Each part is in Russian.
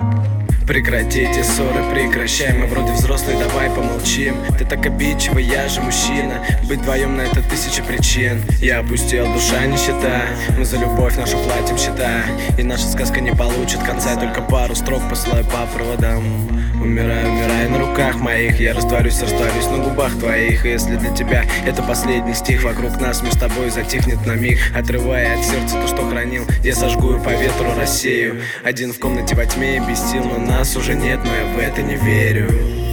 Прекратите ссоры, прекращай, мы вроде взрослые, давай помолчим. Ты так обидчива, я же мужчина. Быть вдвоем на это 1000 причин. Я опустел, душа нищета. Мы за любовь нашу платим счета. И наша сказка не получит конца. Я только пару строк посылаю по проводам. Умираю, умираю на руках моих. Я растворюсь на губах твоих. И если для тебя это последний стих, вокруг нас мир с тобой затихнет на миг. Отрывая от сердца то, что хранил, я сожгу и по ветру рассею. Один в комнате во тьме и без сил, но нас уже нет, но я в это не верю.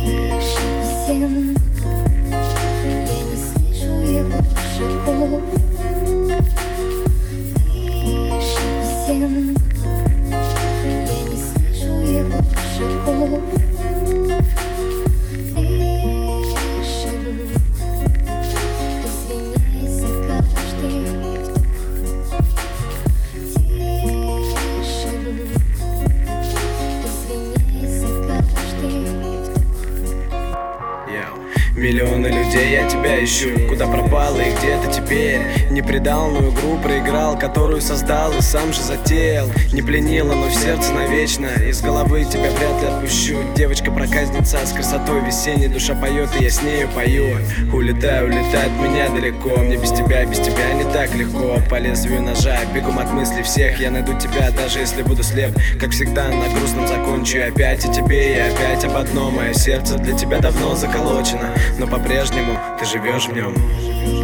Миллионы людей, я тебя ищу. Куда пропала и где ты теперь? Не предал, но игру проиграл, которую создал и сам же затеял. Не пленила, но в сердце навечно. Из головы тебя вряд ли отпущу. Девочка-проказница с красотой весенней. Душа поет, и я с нею пою. Улетай, улетай от меня далеко. Мне без тебя не так легко. По лезвию ножа, бегом от мыслей всех. Я найду тебя, даже если буду слеп. Как всегда, на грустном закончу. И опять о тебе, и опять об одном. Мое сердце для тебя давно заколочено, но по-прежнему ты живешь в нем.